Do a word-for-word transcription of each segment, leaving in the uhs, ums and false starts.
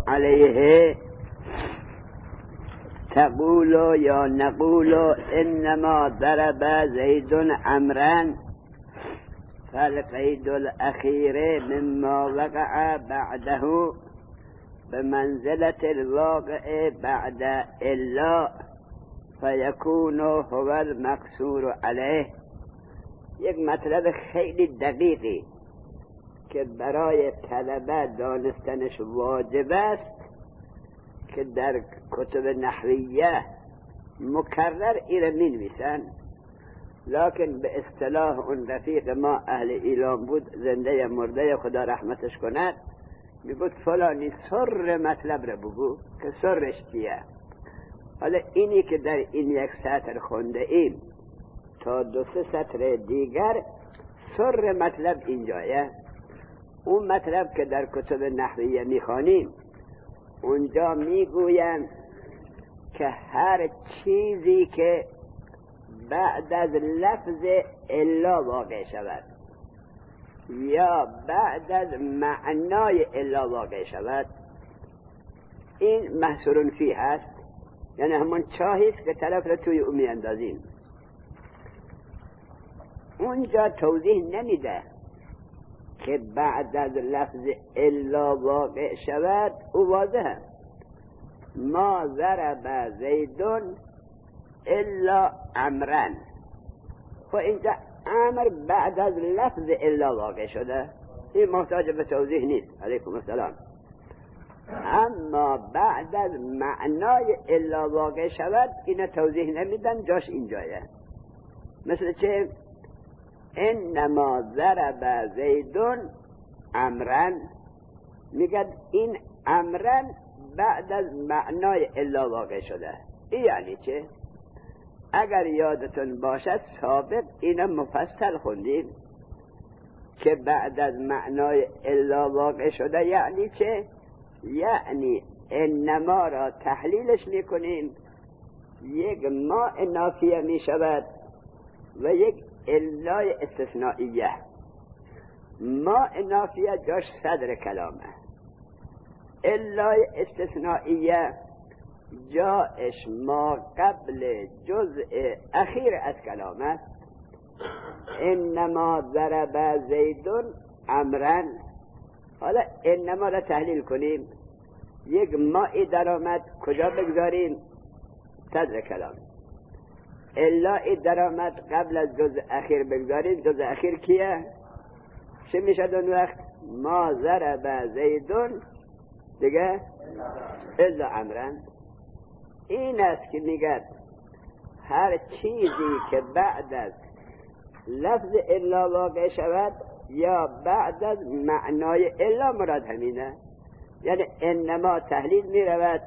علیه تقول یا نقول انما ضرب زید عمرا فالقید الاخیر مما وقع بعده بمنزلة الواقع بعد الا فیکون هو المقصور علیه. یک مطلب خیلی دقیقی که برای طلبه دانستنش واجب است که در کتب نحویه مکرر ایره می نویسن، لکن به اصطلاح اون رفیق ما اهل ایلام بود، زنده یا مرده خدا رحمتش کند، می بود فلانی سر مطلب رو بگو که سرش چیه. حالا اینی که در این یک سطر خونده ایم تا دو سه سطر دیگر سر مطلب اینجایه. اون مطلب که در کتب نحویه میخوانیم اونجا میگویند که هر چیزی که بعد از لفظ الا واقع شود یا بعد از معنای الا واقع شود این محصور فیه هست، یعنی همون چاهیست که طرف رو توی اون میاندازیم. اونجا توضیح نمیده که بعد از لفظ الا واقع شود، او واضحه. ما ضرب زیدون الا عمرن، خب اینجا امر بعد از لفظ الا واقع شده، این محتاج به توضیح نیست. علیکم السلام. اما بعد از معنای الا واقع شود این توضیح نمیدن، جاش اینجایه. مثل چه؟ انما ضرب زیدون امرن، میگه این امرن بعد از معنای الا واقع شده. این یعنی چه؟ اگر یادتون باشد سابق اینا مفصل خوندیم که بعد از معنای الا واقع شده یعنی چه؟ یعنی انما را تحلیلش میکنیم، یک ما نافیه میشود و یک الای استثنائیه. ما نافیه جاش صدر کلامه، الای استثنائیه جاش ما قبل جزء اخیر از کلام است. انما ضرب زیدون امرن. حالا انما را تحلیل کنیم، یک مائی در آمد، کجا بگذاریم؟ صدر کلام. الا در آمد قبل از جزء اخیر بگذاریم، جزء اخیر کیه؟ چه میشد اون وقت؟ ما ضرب زیدون دیگه الا امرن. این است که میگه هر چیزی که بعد از لفظ الا واقع شود یا بعد از معنای الا مراد همینه، یعنی انما تحلیل میرود،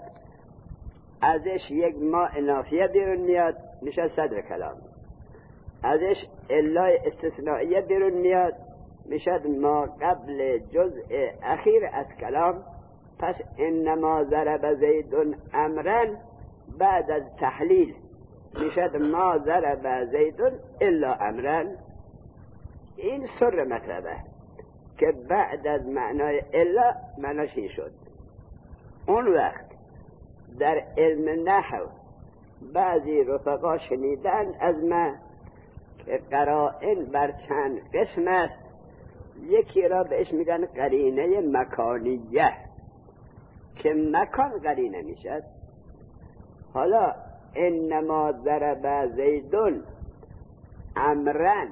ازش یک ما نافیه بیرون میاد میشه صدر کلام، ازش الای استثنائیه بیرون میاد میشد ما قبل جزء اخیر از کلام. پس انما ضرب زیدون امرن بعد از تحلیل میشد ما ضرب زیدون الا امرن. این سر مطلبه که بعد از معنای الا معناش این شد. اون وقت در علم نحو بعضی رفقا شنیدن از من که قرائن بر چند قسم است، یکی را بهش میگن قرینه مکانیه که مکان قرینه میشد. حالا انما ضرب زیدون امرن،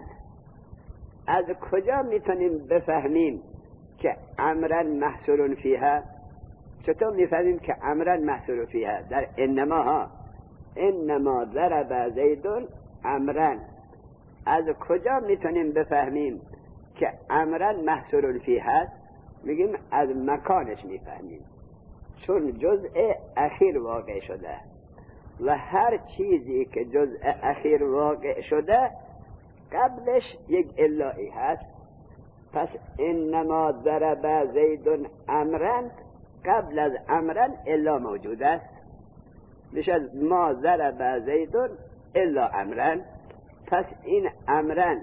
از کجا میتونیم بفهمیم که امرن محصول فیها؟ چطور میفهمیم که امرن محصول فیها؟ در انما ها انما ضرب زیدون امرن، از کجا میتونیم بفهمیم که امرن محصول فیها است؟ میگیم از مکانش میفهمیم، چون جزء اخیر واقع شده و هر چیزی که جزء اخیر واقع شده قبلش یک الایی هست. پس انما ضرب زیدون امرن، قبل از امرن الا موجود است، میشه ما ضرب زیدون الا امرن. پس این امرن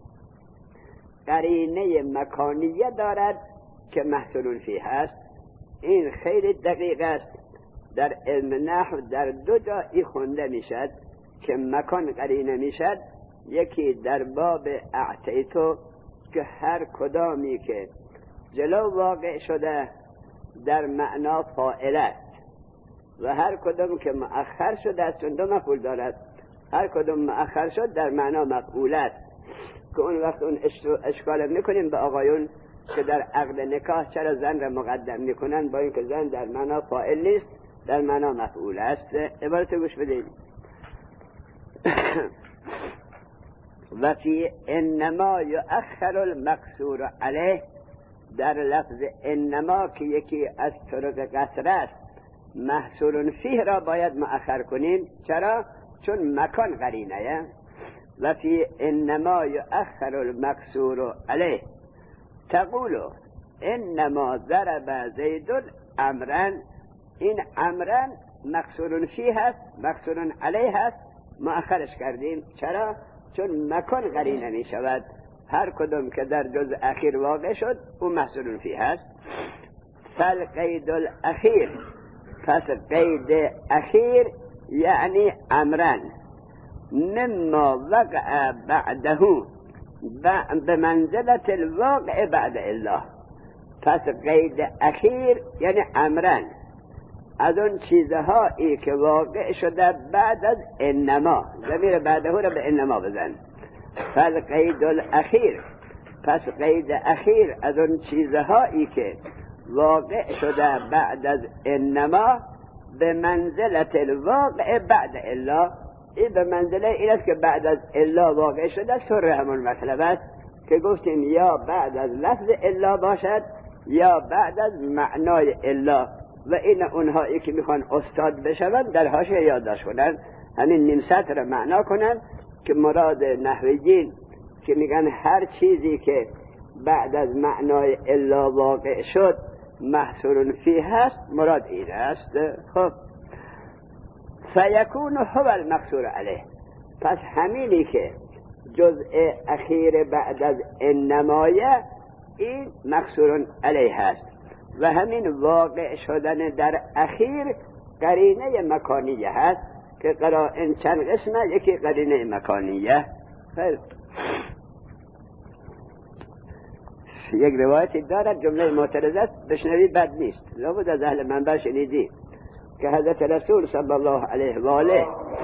قرینه مکانیه دارد که محصول فیه هست. این خیلی دقیق است. در علم نحو در دو جا ای خونده میشد که مکان قرینه میشد. یکی در باب اعطیتو که هر کدامی که جلو واقع شده در معنا فاعل است و هر کدام که مؤخر شده است، چون دو مفعول دارد، هر کدام مؤخر شد در معنا مفعول است، که اون وقت اون اشکال میکنیم به آقایون که در عقد نکاح چرا زن را مقدم میکنن با اینکه زن در معنا فاعل نیست، در معنا مفعول است. عبارت گوش بدید. و فی انما یؤخر المقصور علیه، در لفظ انما که یکی از طرق قصر است، محصور فیه را باید مؤخر کنیم. چرا؟ چون مکان قرینه. و فی انما یؤخر المقصور علیه تقول انما ضرب زید امرا. این امرا مقصور فیه هست، مقصور علیه هست، مؤخرش کردیم. چرا؟ چون مکان قرینه می شود. هر کدوم که در جز اخیر واقع شد او محصول فیه هست. فالقید الاخیر، پس قید اخیر یعنی امرن مما وقع بعده به منزلت الواقع بعد الله. پس قید اخیر یعنی امرن از اون چیزهایی که واقع شده بعد از انما. ضمیر بعده را به انما بزن. فالقید الاخیر، پس قید اخیر از اون چیزهایی که واقع شده بعد از انما به منزلت الواقع بعد الله. این به منزله این است که بعد از الله واقع شده. سر همون مطلب است که گفتیم یا بعد از لفظ الله باشد یا بعد از معنای الله. و این اونهایی که میخوان استاد بشون در حاشیه یادداشت کنن، همین نیم سطر را معنا کنن که مراد نحویین که میگن هر چیزی که بعد از معنای الله واقع شد محصور فیه هست، مراد این است. خب فیکون هو المقصور علیه، پس همینی که جزء اخیر بعد از انمایه این مقصور علیه هست و همین واقع شدن در اخیر قرینه مکانیه هست که قرائن چند قسمه، یکی قرینه مکانیه. خیلی یک روایتی دارد جمله معترضت بشنوی بد نیست، لابد از اهل منبع شنیدی که حضرت رسول صلی الله علیه و آله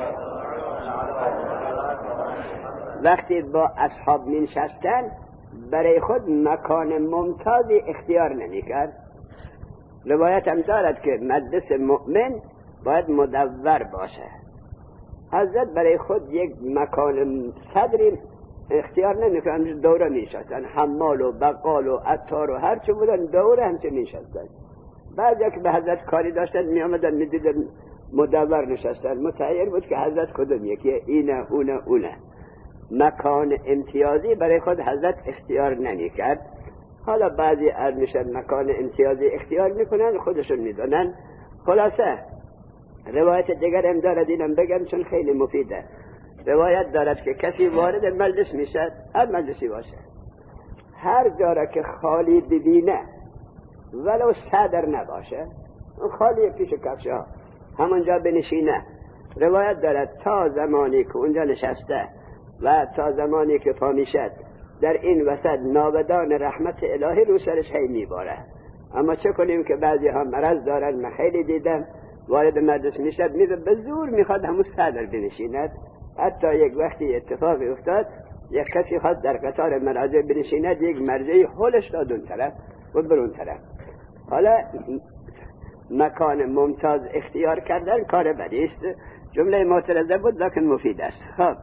وقتی با اصحاب نشستن برای خود مکان ممتازی اختیار نمی کرد. روایت هم دارد که مجلس مؤمن باید مدور باشه. حضرت برای خود یک مکان صدری اختیار نمی کرد، دوره می شستن، حمال و بقال و عطار و هر چه بودن دوره همچه می شستن. بعد که به حضرت کاری داشتن می آمدن می دیدن مدور نشستن، متعیر بود که حضرت کدوم یکی، اینه اونه اونه. مکان امتیازی برای خود حضرت اختیار نمی کرد. حالا بعضی از میشن مکان امتیازی اختیار میکنن، خودشون میدونن. خلاصه روایت دیگر هم دارد، اینم بگم چون خیلی مفیده. روایت دارد که کسی وارد مجلس میشد، هر مجلسی باشه، هر جا که خالی ببینه ولو صدر نباشه، خالی پیش کفشه ها همونجا بنشینه. روایت دارد تا زمانی که اونجا نشسته و تا زمانی که پا میشد در این وسط ناودان رحمت الهی رو سرش هی میباره. اما چه کنیم که بعضی ها مرض دارن، من خیلی دیدم وارد مجلس میشد میره به زور میخواد همون صدر بنشیند. حتی یک وقتی اتفاقی افتاد یک کسی خواست در قطار مراجع بنشیند، یک مرجعی هلش داد اون طرف و برون طرف. حالا مکان ممتاز اختیار کردن کار بدی است. جمله معترضه بود لکن مفید است. خب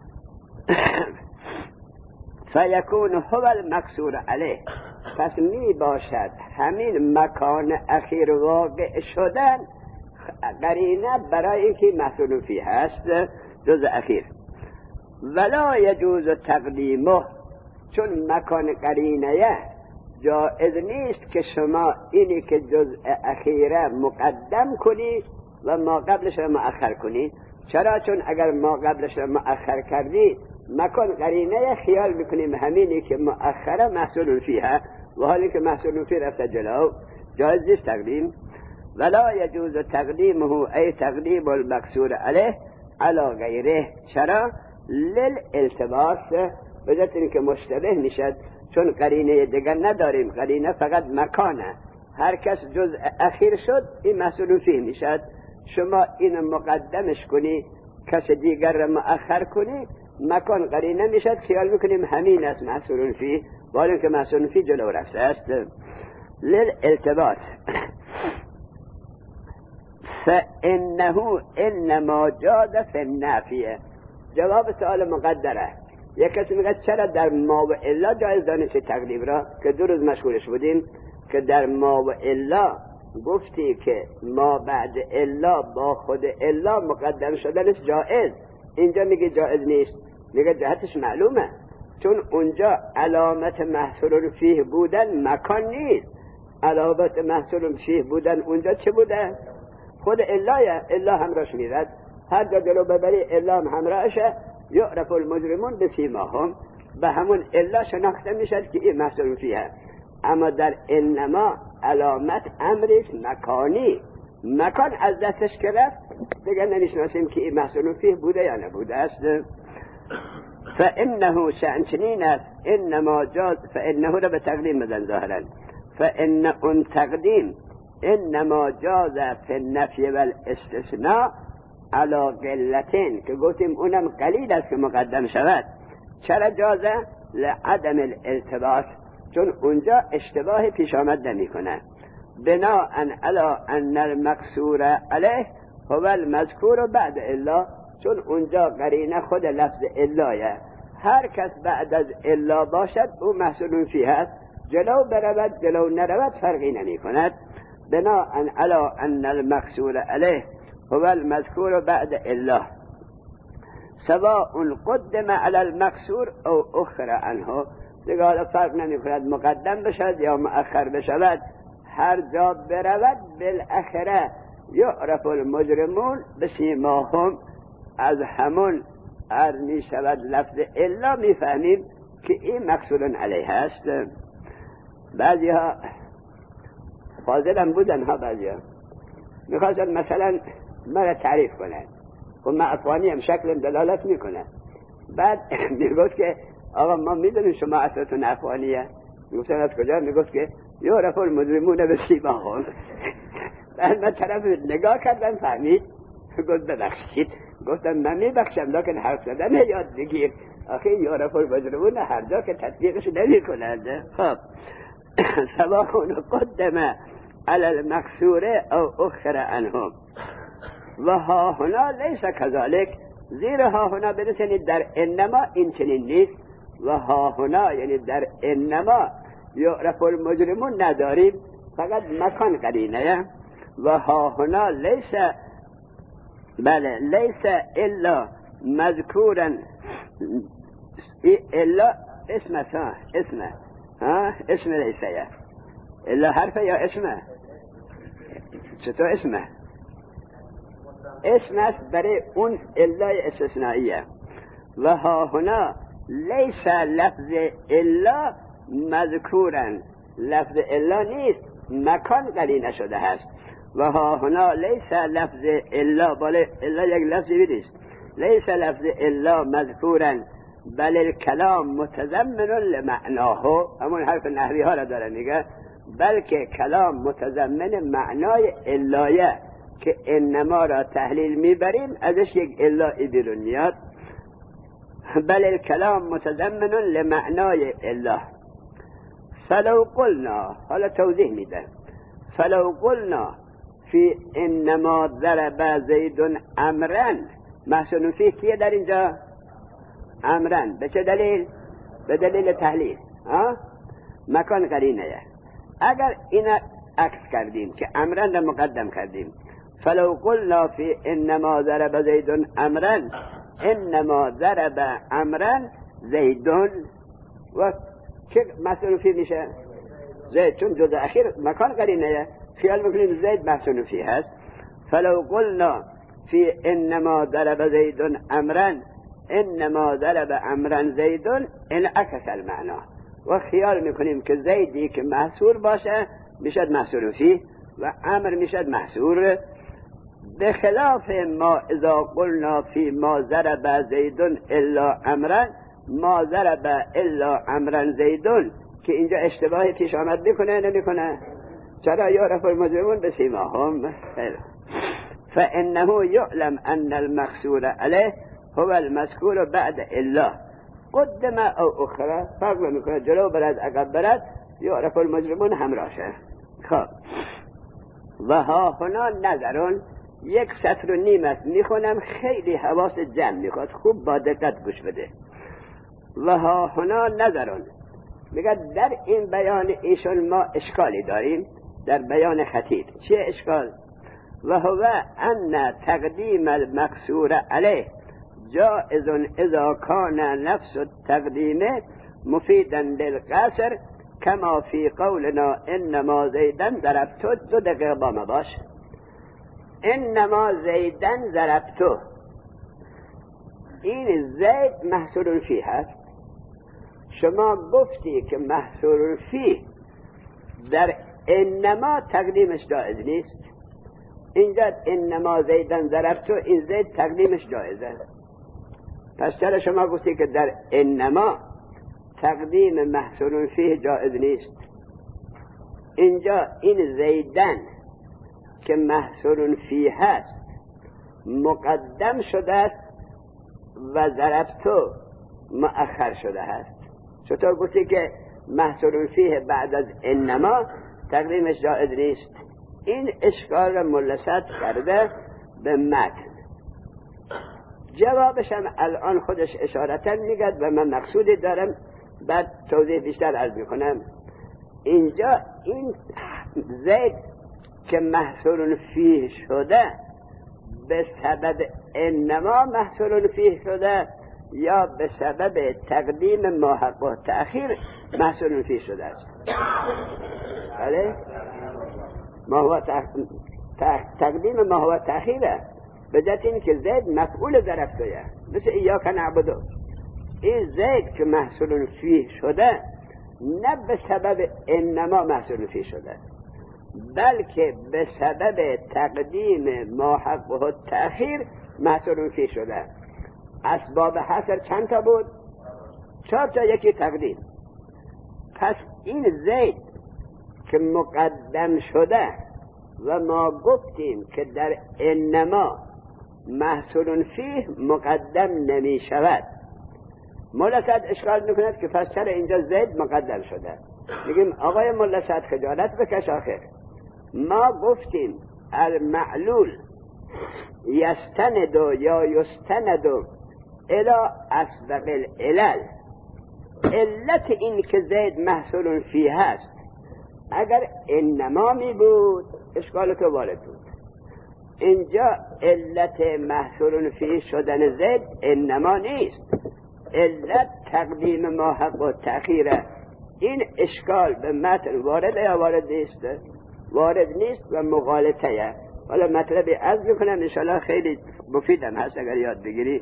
فیکون هو المقصور علیه، پس می باشد همین مکان اخیر واقع شدن قرینه برای اینکه محصول فیه هست، جز اخیر. ولا یجوز تقدیمه، چون مکان قرینه جائز نیست که شما اینی که جز اخیره مقدم کنی و ما قبلش را مؤخر کنی. چرا؟ چون اگر ما قبلش را مؤخر کردی مکان قرینه خیال میکنیم همینی که مؤخره محصول فیه و حالی که محصول فیه رفته جلو. جایز نیست تقدیم. ولا يجوز تقدیمه ای تقدیم المقصور علیه علی غیره. چرا؟ للالتباس، به جهت اینکه مشتبه میشد، چون قرینه دیگر نداریم، قرینه فقط مکانه، هر کس جز اخیر شد این محصول فیه میشد. شما این مقدمش کنی کس دیگر را مؤخر کنی، مکان قرینه میشد، خیال میکنیم همین است محصول فیه، ولی اینکه محصول فیه جلو رفته است. للالتباس. فانه انما جاز فی النافیه. جواب سوال مقدره. یک کسی میگه چرا در ما و الا جایز دانست تقدیم را، که دو روز مشغولش بودیم که در ما و الا گفتی که ما بعد الا با خود الا مقدم شدنش جایز. اینجا میگه جایز نیست، میگه جهتش معلومه، چون اونجا علامت محصول فیه بودن مکان نیست، علامت محصول فیه بودن اونجا چه بوده؟ خود الایه. الا همراهش میرد، هر جا جلو ببری الا هم همراهشه. یعرف المجرمون بسیماهم، به همون الا شناخته میشد که این محصول فیه. اما در انما علامت امرش مکانی، مکان از دستش که رفت دیگه نمیشناسیم که این محصول فیه بوده یا نبوده است. فانه شأن است انما جاز، فانه را به تقدیم بدن ظاهرا، فان اون تقدیم انما جاز فی النفی والاستثناء علی قلتین، که گفتیم اونم قلیل است که مقدم شود. چرا جازه؟ لعدم الالتباس، چون اونجا اشتباه پیش آمد نمی کنه. بناء علی ان المقصور علیه هو المذکور بعد الا، چون اونجا قرینه خود لفظ اللایه، هر کس بعد از الا باشد او محصول فیه است، جلو برود جلو نرود فرقی نمی کند. بناء علی ان المقصور علیه هو المذکور بعد الا سواء قدم علی المقصور او اخر عنه. دیگه حالا فرق نمی کند مقدم بشد یا مؤخر بشود، هر جا برود بالاخره یعرف المجرمون بسیماهم، از همون ار می شود لفظ الا می فهمیم که این مقصول علیه است. بعضی ها فاضل هم بودن ها، بعضی ها میخواستن مثلا مرا تعریف کنن و معفانی هم شکل دلالت میکنه، بعد میگفت که آقا ما میدونیم شما اصلتون عفانیه. میگفتن از کجا؟ میگفت که یعرف المجرمون بسیماهم. بعد من طرف نگاه کردم فهمید، گفت ببخشید. گفتم من میبخشم لکن حرف زدن یاد بگیر، آخه یعرف المجرمون هر جا که تطبیقش نمی کنند. خب سواء قدم علی المقصور او اخر عنهم و ها هنا لیس کذالک، زیر ها هنا برسنید در انما این چنین نیست. و ها هنا یعنی در انما یعرف المجرمون نداریم، فقط مکان قرینه. و ها هنا لیس، بله لیس الا مذکورا، الا اسمه ها اسمه ها اسم لیسه الا حرفه یا اسمه؟ چطور اسمه؟ اسم است برای اون الا استثنائیه. و ها هنا لیس لفظ الا مذکورا، لفظ الا نیست، مکان قرینه شده هست. و ها هنا لیس لفظ الا، بله الا یک لفظی نیست، لیس لفظ الا مذکورا بل الکلام متضمن لمعناه، همون حرف نحوی ها را داره میگه، بلکه کلام متضمن معنای اللایه که انما را تحلیل میبریم ازش یک اللای بیرون میاد. بل الکلام متضمن لمعنای الا. فلو قلنا، حالا توضیح میده، فلو قلنا فی انما ضرب زید امرا، محسن فیه کیه در اینجا؟ امرا. به چه دلیل؟ به دلیل تحلیل، ها مکان قرینه. اگر اینا عکس کردیم که امرا را مقدم کردیم، فلو قلنا فی انما ضرب زید امرا، انما ضرب امرا زیدون، و چه محسن فیه میشه؟ زید، چون جز اخیر مکان قرینه، خیال میکنیم زید محسن فیه هست. فلو قلنا فی انما ضرب زید امرا، انما ضرب امرا زیدون انعکس المعنا، و خیال میکنیم که زیدی که محصول باشه میشد محصور فیه و امر میشد محصور. به خلاف ما اذا قلنا فی ما ضرب زیدون الا امرا ما ضرب الا امرا زیدون، که اینجا اشتباهی پیش آمد میکنه نمیکنه؟ چرا یعرف المجرمون بسیماهم؟ فانه یعلم ان المقصور علیه هو المذکور بعد الا قدم او اخرى، فرق میکنه جلو برد عقب برد، یعرف المجرمون همراشه. خب و ها هنا نظرون، یک سطر و نیم است میخونم، خیلی حواس جمع میخواد، خوب با دقت گوش بده. و ها هنا نظرون، میگه در این بیان ایشون ما اشکالی داریم، در بیان خطیب. چیه اشکال؟ و هو ان تقدیم المقصور علیه جائز اذا کان نفس التقدیم مفیدا للقصر کما فی قولنا انما زیدن ضربتو. دو دقیقه با ما باش. انما زیدن ضربتو، این زید محصول فیه هست. شما گفتی که محصول فیه در انما تقدیمش جایز نیست. اینجا انما زیدن ضربتو، این زید تقدیمش جایزه. پس چرا شما گفتی که در انما تقدیم محصول فیه جایز نیست؟ اینجا این زیدن که محصول فیه هست مقدم شده است و ضربتو مؤخر شده هست. چطور گفتی که محصول فیه بعد از انما تقدیمش جایز نیست؟ این اشکال را ملصق کرده به متن. جوابش هم الان خودش اشارتا میگد و من مقصودی دارم بعد توضیح بیشتر عرض میکنم. اینجا این زید که محصول فیه شده به سبب انما محصول فیه شده یا به سبب تقدیم ما حق و تأخیر محصول فیه شده است؟ بله؟ ما هو تقدیم ما هو تأخیره، به جهت این که زید مفعول ضربتویه، مثل ایاک نعبدو. این زید که محصول فیه شده نه به سبب انما محصول فیه شده، بلکه به سبب تقدیم ما حق و تأخیر محصول فیه شده. اسباب حصر چند تا بود؟ چهار تا، یکی تقدیم. پس این زید که مقدم شده و ما گفتیم که در انما محصول فیه مقدم نمی شود، ملصق اشکال میکند که پس چرا اینجا زید مقدم شده؟ میگیم آقای ملصق خجالت بکش، آخر ما گفتیم المعلول یستندو یا یستندو الى اسبق العلل. علت این که زید محصول فیه هست اگر انما می بود اشکال تو وارد بود. اینجا علت محصول فیه شدن زید انما نیست، علت تقدیم ما حق و تأخیره. این اشکال به متن وارد یا وارد نیست؟ وارد نیست و مغالطه. حالا مطلبی عرض میکنم انشاءالله خیلی مفیدم هست اگر یاد بگیری.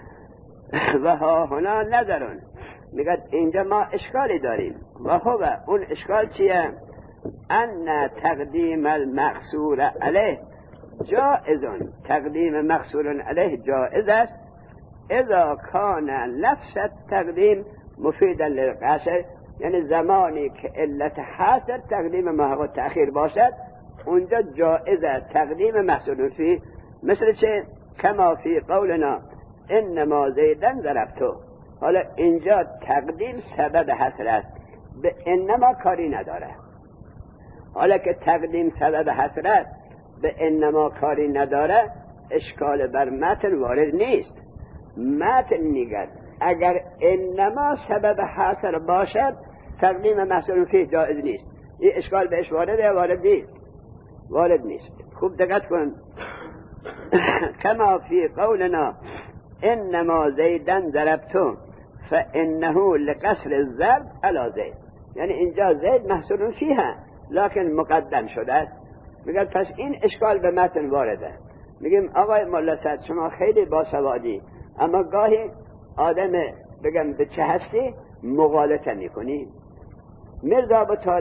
و ها هنا نظرون، میگه اینجا ما اشکالی داریم. و هو اون اشکال چیه؟ ان تقدیم المقصور علیه جائزون، تقدیم مقصور علیه جائز است اذا کان نفس التقدیم مفیدا للقصر، یعنی زمانی که علت حاصل تقدیم ما حق و تأخیر باشد اونجا جائز است تقدیم محصول فیه. مثل چه؟ کما فی قولنا انما زیدن ضربتو. حالا اینجا تقدیم سبب حصر است، به انما کاری نداره. حالا که تقدیم سبب حصر است به انما کاری نداره، اشکال بر متن وارد نیست. متن میگه اگر انما سبب حصر باشد تقدیم محصول فیه جائز نیست. این اشکال بهش وارد یا وارد نیست؟ وارد نیست. خوب دقت کن. کما فی قولنا انما زیدن ضربتو فانه لقصر الضرب علی زید، یعنی اینجا زید محصول فیه لکن مقدم شده است. میگه پس این اشکال به متن وارده. میگیم آقای ملصق شما خیلی باسوادی، اما گاهی آدم بگم به چه هستی مغالطه میکنی. میرزا ابو طالب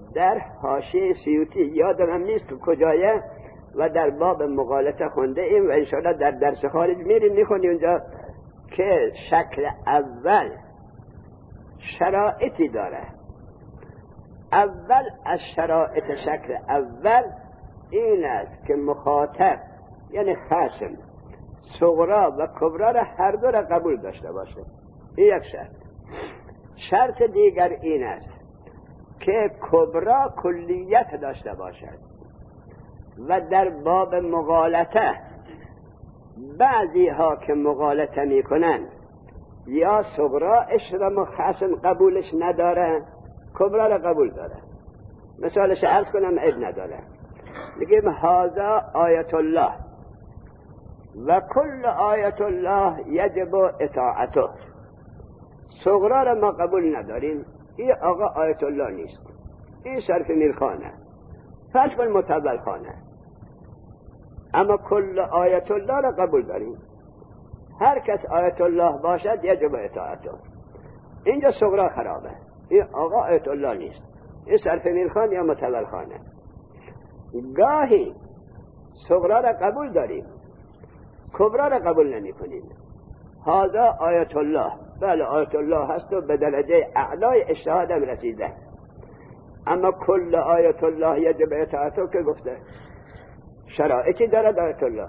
در حاشیه سیوطی یادم هم نیست که کجایه و در باب مغالطه خونده ایم و انشاءالله در درس خارج میریم میخونیم اونجا که شکل اول شرایطی داره. اول از شرایط شکل اول این است که مخاطب یعنی خصم صغرا و کبرا را هر دو را قبول داشته باشه. این یک شرط. شرط دیگر این است که کبرا کلیت داشته باشد و در باب مغالطه بعضی ها که مغالطه می کنند یا صغرا اش را خصم قبولش نداره کبرا را قبول داره. مثالش عرض کنم عیب نداره. میگیم هذا آیت الله و کل آیت الله یجب اطاعته. صغرا را ما قبول نداریم، این آقا آیت الله نیست، این شرف میرخانه، فرض کن متول خانه، اما کل آیت الله را قبول داریم. هر کس آیت الله باشد یجب اطاعته. اینجا صغرا خرابه، این آقا آیت الله نیست، این شرف میرخان یا متول خانه. گاهی صغرا را قبول داریم کبرا را قبول نمی کنیم. هذا آیت الله، بله آیت الله هست و به درجه اعلای اجتهاد هم رسیده، اما کل آیت الله یجب اطاعته که گفته شرایطی دارد آیت الله.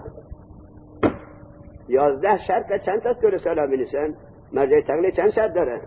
یازده شرط چند است تو رساله بنویسن؟ مرجع تقلید چند شرط داره؟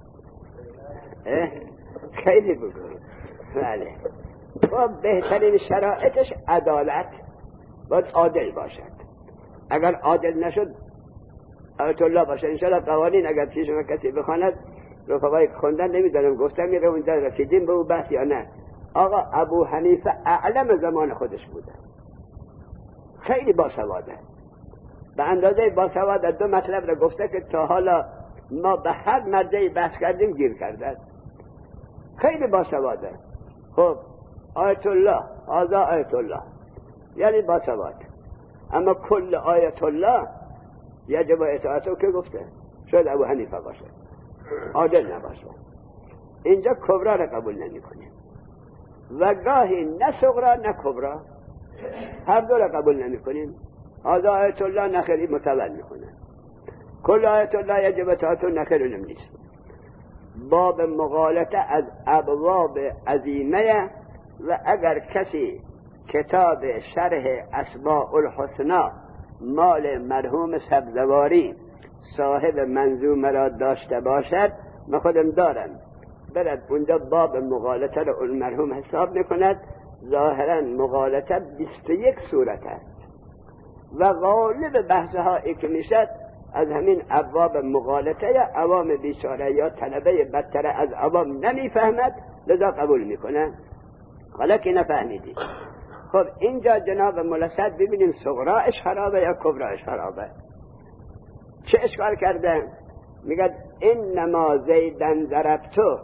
خیلی بگو. بله و بهترین شرایطش عدالت، باید عادل باشد. اگر عادل نشد آیت الله باشه. انشاءالله قوانین اگر پیش ما کسی بخواند رفقای خوندن نمیدارم گفتم میره اونجا رسیدیم به او بحث یا نه. آقا ابو حنیفه اعلم زمان خودش بوده، خیلی باسواده، به اندازه باسواده دو مطلب را گفته که تا حالا ما به هر مرجعی بحث کردیم گیر کرده، خیلی باسواده. خب آیت الله هذا آیت الله یعنی باسواد، اما کل آیت الله یجب اطاعته که گفته شاید ابو حنیفه باشه، عادل نباشه. اینجا کبرا را قبول نمی کنیم و گاهی نه صغرا نه کبرا، هر دو را قبول نمی کنیم. هذا آیت الله نخری متول می کنه، کل آیت الله یجب اطاعته نخری نیست. باب مغالطه از ابواب عظیمه و اگر کسی کتاب شرح اسماء الحسنا مال مرحوم سبزواری صاحب منظومه را داشته باشد، من خودم دارم، برد اونجا باب مغالطه را اون مرحوم حساب میکند. ظاهرا مغالطه بیست و یک صورت است و غالب بحثها ای که میشد از همین ابواب مغالطه یا عوام بیچاره یا طلبه بدتر از عوام نمیفهمد لذا قبول میکنه. حالا که نفهمیدی. خب اینجا جناب ملصد ببینیم صغراش خرابه یا کبراش خرابه. چه اشکال کرده؟ میگه انما زیدن ضربتو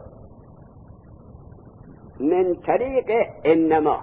من طریق انما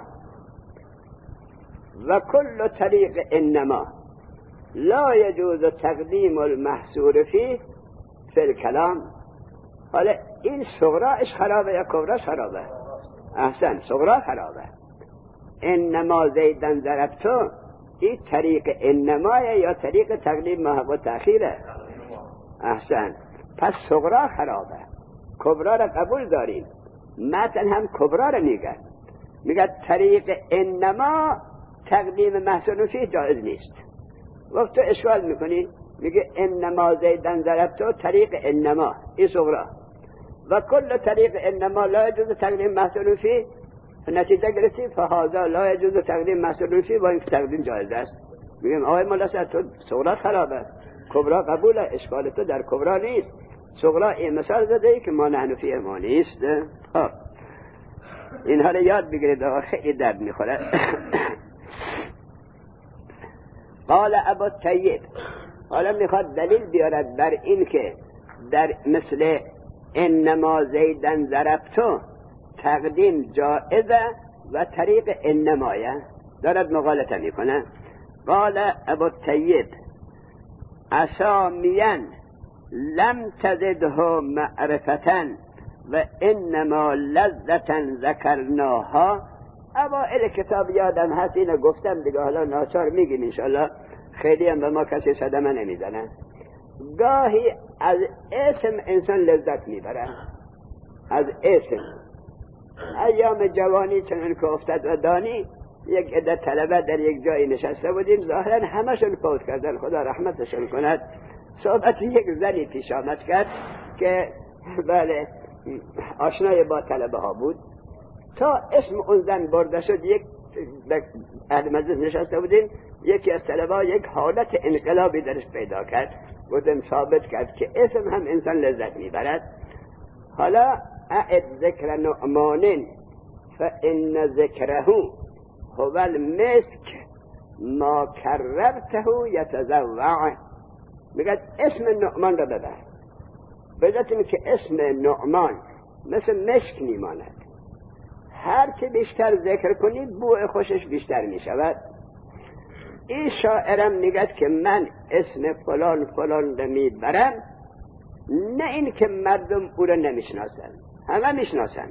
و کل طریق انما لا یجوز تقدیم المحصور فی فی الکلام. حالا این صغراش خرابه یا کبراش خرابه؟ احسن، صغرا خرابه. انما زیدن ضربتو این طریق انمایه یا طریق تقدیم محق و تأخیره؟ احسن، پس صغرا خرابه. کبرا را قبول داریم، متن هم کبرا را میگن، میگه طریق انما تقدیم محصول فیه جایز نیست. وقت تو اشکال میکنی میگه انما زیدن ضربتو طریق انما این صغرا و کل طریق انما لا يجوز تقدیم محصول فیه، نتیجه گرفتی فهذا لا يجوز تقدیم محصول فیه و این تقدیم جایز است. میگم آقای ملصد تو صغرا خرابه، کبرا قبوله، اشکال تو در کبرا نیست. صغرا این مثال زده ای که ما نحن فیه ما نیست. خب اینها رو یاد بگیرید، خیلی درد میخوره. قال ابو الطیب، حالا میخواد دلیل بیارد بر این که در مثل انما زیدن ضربتو تقدیم جائزه و طریق انمایه دارد مغالطه میکنه. قال ابو الطیب اسامیا لم تزده معرفتا و انما لذتا ذکرناها. اوائل کتاب یادم هست اینو گفتم دیگه، حالا ناچار میگیم انشالله، خیلی هم به ما کسی صدمه نمیزنه. گاهی از اسم انسان لذت میبره، از اسم. ایام جوانی چنان که افتاد و دانی، یک عده طلبه در یک جایی نشسته بودیم، ظاهرا همشون فوت کردن، خدا رحمتشون کند. صحبت یک زنی پیش آمد کرد که بله آشنای با طلبه ها بود. تا اسم اون زن برده شد، یک اهل مجلس نشسته بودیم، یکی از طلبه یک حالت انقلابی درش پیدا کرد، گفتم ثابت کرد که اسم هم انسان لذت میبرد. حالا اعد ذکر نعمان فان ذکره هو المسک ما کررته یتزوع. میگه اسم نعمان را ببر، بذاتیم که اسم نعمان مثل مشک میماند، هر چه بیشتر ذکر کنید بوی خوشش بیشتر میشود. این شاعرم میگه که من اسم فلان فلان را میبرم، نه این که مردم او را نمیشناسن، همه میشناسن،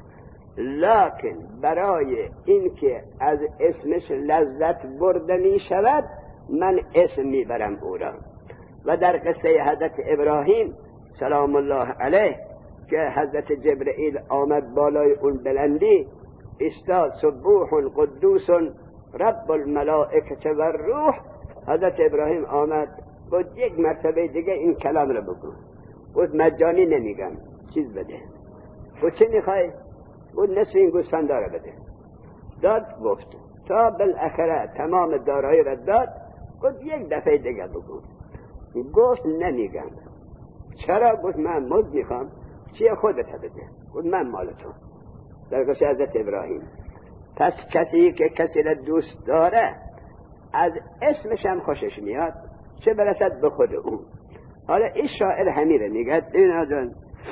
لکن برای این که از اسمش لذت برده میشود من اسم میبرم او را. و در قصه حضرت ابراهیم سلام الله علیه که حضرت جبرئیل آمد بالای اون بلندی، استاد سبوح قدوس رب الملائکه و الروح، حضرت ابراهیم آمد گفت یک مرتبه دیگه این کلام رو بگو. گفت مجانی نمیگم، چیز بده. گفت چه میخوای؟ گفت نصف این گوسفند رو بده. داد، گفت تا بالاخره تمام دارایی را داد. گفت یک دفعه دیگه بگو. گفت نمیگم. چرا؟ گفت من مزد میخوام. چیه؟ خودت بده. گفت من مال تو. در قصه حضرت ابراهیم. پس کسی که کسی را دوست داره از اسمش هم خوشش میاد، چه برسد به خود اون. حالا این شاعر همیره میگه اینا جان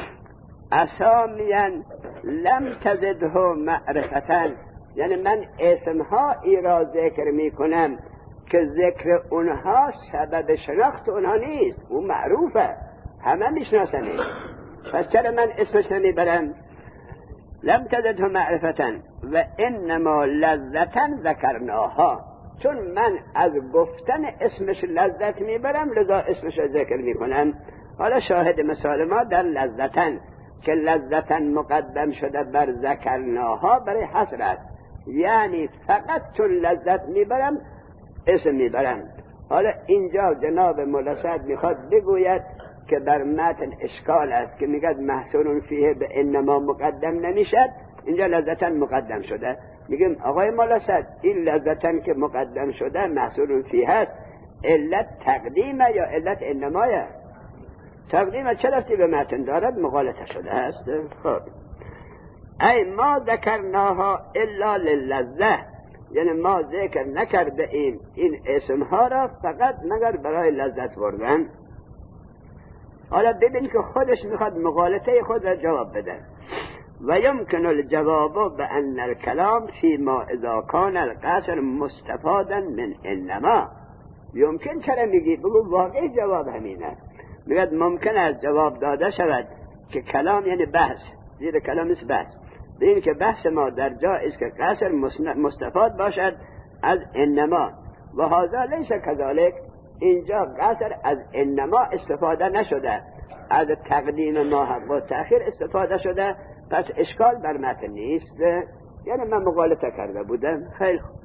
اسامین لم تزده معرفتن، یعنی من اسمها ای را ذکر میکنم که ذکر اونها سبب شناخت اونها نیست، اون معروفه، همه میشناسنه، پس چرا من اسمش نمیبرم؟ لم تزده معرفتن و انما لذتن ذکرناها، چون من از گفتن اسمش لذت میبرم لذا اسمش ذکر میکنم. حالا شاهد مثال ما در لذتن که لذتن مقدم شده بر ذکرناها برای حصر است، یعنی فقط چون لذت میبرم اسم میبرم. حالا اینجا جناب مولا سعد میخواد بگوید که بر متن اشکال است که میگه محصول فیه به انما مقدم نمیشد، اینجا لذتن مقدم شده. میگم آقای مولا سعد این لذتن که مقدم شده محصول فیه هست، علت تقدیمه یا علت انمایه؟ تقدیمه. چه رفتی به متن دارد؟ مغالطه شده هست. خب ای ما ذکرناها الا للذه، یعنی ما ذکر نکرده ایم این اسمها را فقط مگر برای لذت بردن. حالا ببین که خودش میخواد مغالطه خود را جواب بده. و یمکن الجواب به ان الکلام فی ما اذا کان القصر مستفادا من انما. یمکن چرا میگی؟ بگو واقعی جواب همینه. میگه ممکن است جواب داده شود که کلام یعنی بحث، زیر کلام است بحث، به این که بحث ما در جایی است که قصر مستفاد باشد از انما و هذا لیس کذالک، اینجا قصر از انما استفاده نشده، از تقدیم ما حق و تأخیر استفاده شده، پس اشکال بر متن نیست. یعنی من مغالطه کرده بودم. خیلی خوب.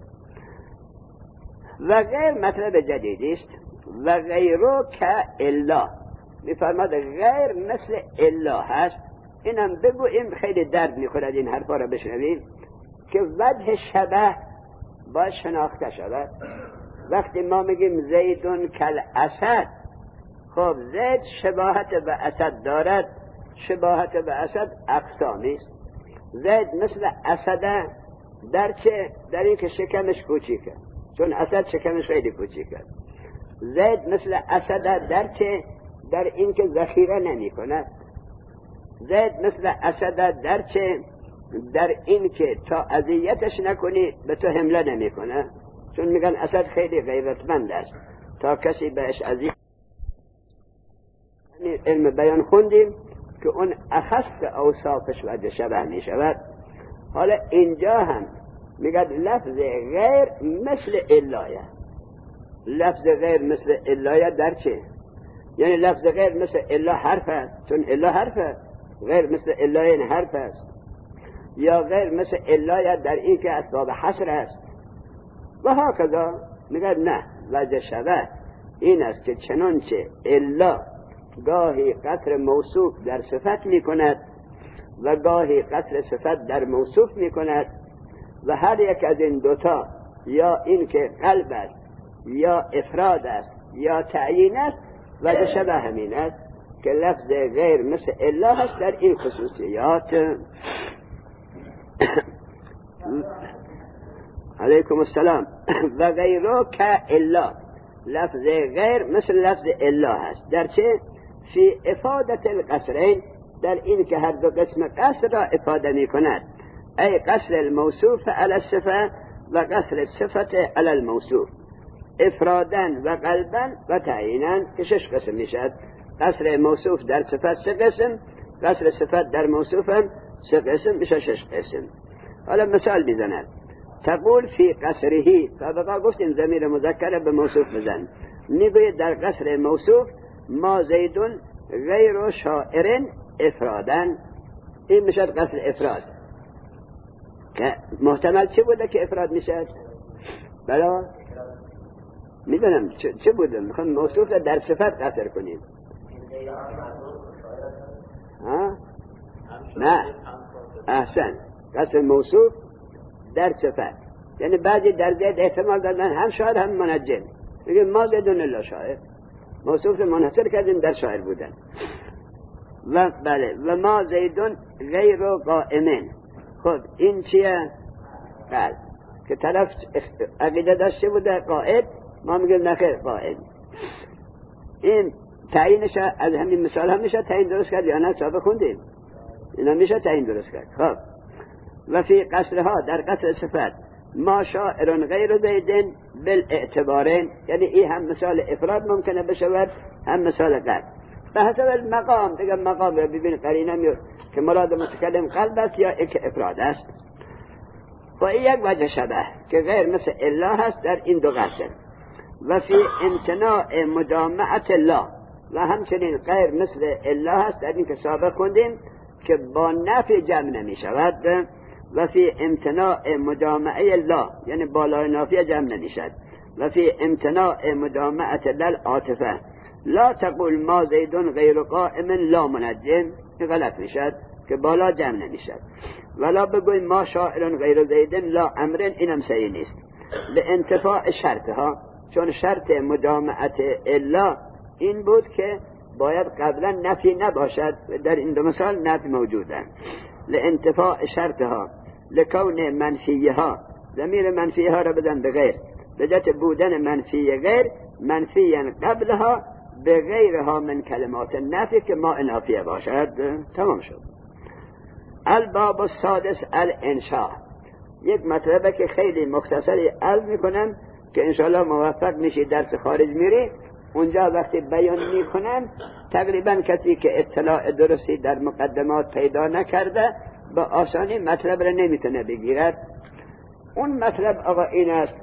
و غیر مطلب جدیدی است. و غیرو که الا، میفرماد غیر مثل الا هست. اینم بگویم خیلی درد میخورد این حرفا را بشنویم که وجه شبه باید شناخته شود. وقتی ما میگیم زیدون کل اسد، خب زید شباهت به اسد دارد، شباهت به اسد اقسامی است. زید مثل اسد در چه؟ در این که شکمش کوچیکه، چون اسد شکمش خیلی کوچیکه. زید مثل اسد در چه؟ در این که ذخیره نمی کند. زید مثل اسد در چه؟ در این که تا اذیتش نکنی به تو حمله نمی کنه، چون میگن اسد خیلی غیرتمند است، تا کسی بهش اذیت. علم بیان خوندیم که اون اخص اوصافش وجه شبه می شود. حالا اینجا هم میگه لفظ غیر مثل الایه. لفظ غیر مثل الایه در چه؟ یعنی لفظ غیر مثل الا حرف است، چون الا حرف است. غیر مثل الایه این حرف است. یا غیر مثل الایه در این که اسباب حصر است و هکذا. میگه نه، وجه شبه این است که چنانچه الا گاهی قصر موصوف در صفت می کند و گاهی قصر صفت در موصوف می کند و هر یک از این دوتا یا این که قلب است یا افراد است یا تعیین است، وجه شبه همین است که لفظ غیر مثل الا هست در این خصوصیات. علیکم السلام. و غیره که الا، لفظ غیر مثل لفظ الا هست در چه؟ فی افادت القصرین، در این که هر دو قسم قصر را افاده می کند، ای قصر الموصوف علی الصفه و قصر الصفت علی الموصوف، افرادن و قلبن و تعیینن که شش قسم میشد. قصر موصوف در صفت سه قسم، قصر صفت در موصوف هم سه قسم میشه، شش قسم. حالا مثال بزند. تقول فی قصرهی، سابقا گفتیم ضمیر مذکر به موصوف بزن، میگوید در قصر موصوف ما زیدون غیر شاعر افرادن، این میشد قصر افراد. که محتمل چه بوده که افراد میشد؟ بلا میدونم چه, چه بوده، میخوام موصوف را در صفت قصر کنیم. ها؟ نه، احسن، قصر موصوف در صفت، یعنی بعضی در زید احتمال دادن هم شاعر هم منجم، میگه ما بدون الا شاعر، موصوف منحصر کردیم در شاعر بودن. و بله، و ما زیدون غیر قائمین. خب این چیه؟ قلب که طرف عقیده داشته بوده قائد، ما میگیم نخیر قائد. این تعیینش از همین مثال هم میشه تعیین درست کرد یا نه؟ سابق خوندیم اینا میشه تعیین درست کرد. خب و فی قصرها، در قصر صفت ما شاعر غیر زیدن بالاعتبارین، یعنی این هم مثال افراد ممکنه بشود هم مثال قلب، به حسب المقام. دیگه مقام رو ببین قرینه میاد که مراد متکلم قلب است یا یک افراد است. و این یک وجه شبه که غیر مثل الا هست در این دو قصر. و فی امتناع مجامعت الله، و همچنین غیر مثل الا هست در این که سابق خوندیم که با نفی جمع نمی شود. و فی امتناع مجامعه الله، یعنی بالای نافیه جمع نمی شود. و فی امتناع مجامعت الله عاطفه، لا تقول ما زیدون غیر قائم لا منجم، غلط می شود که بالا جمع نمی شود. ولا بگوی ما شاعر غیر زیدن لا امرن، اینم صحیح نیست، به انتفاع شرطها، چون شرط مجامعت الا این بود که باید قبلا نفی نباشد، در این دو مثال نفی موجوده. لانتفاع شرطها لکون منفیه ها، ضمیر منفیه ها را بدن به غیر، به جهت بودن منفی غیر منفیا قبلها به غیرها من کلمات نفی که ما انافیه باشد. تمام شد. الباب السادس الانشاء، یک مطلبه که خیلی مختصری عرض میکنم که انشاءالله موفق میشی درس خارج میری اونجا وقتی بیان میکنم تقریبا کسی که اطلاع درستی در مقدمات پیدا نکرده با آسانی مطلب را نمیتونه بگیرد. اون مطلب آقا این است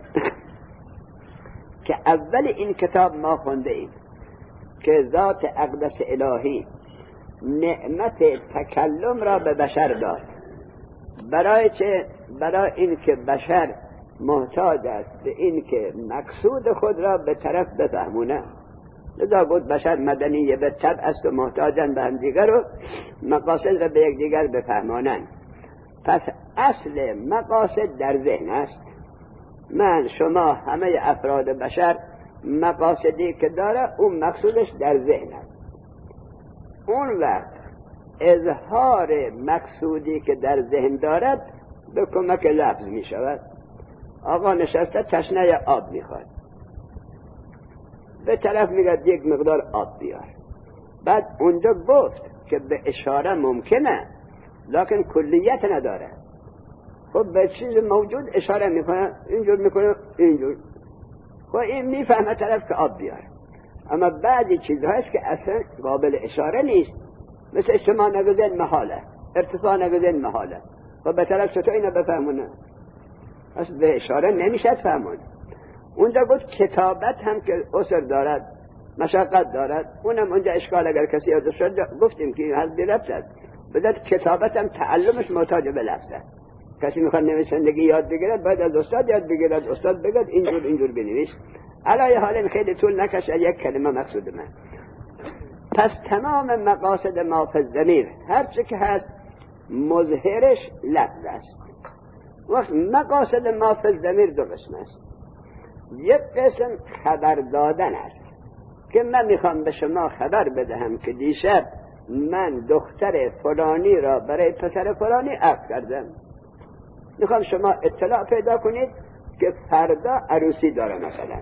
که اول این کتاب ما خونده ایم که ذات اقدس الهی نعمت تکلم را به بشر داد. برای چه؟ برای این که بشر محتاج است به این که مقصود خود را به طرف بفهمونه. لذا گفت بشر مدنی به طبع است و محتاجن به هم دیگر و مقاصد را به یک دیگر بفهمانند. پس اصل مقاصد در ذهن است. من شما همه افراد بشر مقاصدی که داره اون مقصودش در ذهن است. اون وقت اظهار مقصودی که در ذهن دارد به کمک لفظ می شود. آقا نشسته تشنه آب می خواهد، به طرف میگه یک مقدار آب بیار. بعد اونجا گفت که به اشاره ممکنه لکن کلیت نداره. خب به چیز موجود اشاره میکنه، اینجور میکنه اینجور، خب این میفهمه طرف که آب بیار. اما بعضی چیزهایست که اصلا قابل اشاره نیست، مثل اجتماع نگذین محاله، ارتفاع نگذین محاله. و به طرف چطور اینو بفهمونه؟ اصلا به اشاره نمیشد فهمون. اونجا گفت کتابت هم که اصر دارد، مشقت دارد، اونم اونجا اشکال اگر کسی یاد شد گفتیم که هر بی لفظ است. بذات کتابت هم تعلمش محتاج به لفظ است. کسی میخواد نویسندگی یاد بگیرد باید از استاد یاد بگیرد، استاد بگد اینجور اینجور بنویس. علی حال خیلی طول نکشه یک کلمه مقصود من. پس تمام مقاصد ما فی الضمیر هر چه که هست مظهرش لفظ است. وقت مقاصد ما فی الضمیر دو قسم است. یک قسم خبر دادن است که من میخوام به شما خبر بدهم که دیشب من دختر فلانی را برای پسر فلانی عقد کردم. میخوام شما اطلاع پیدا کنید که فردا عروسی داره مثلا.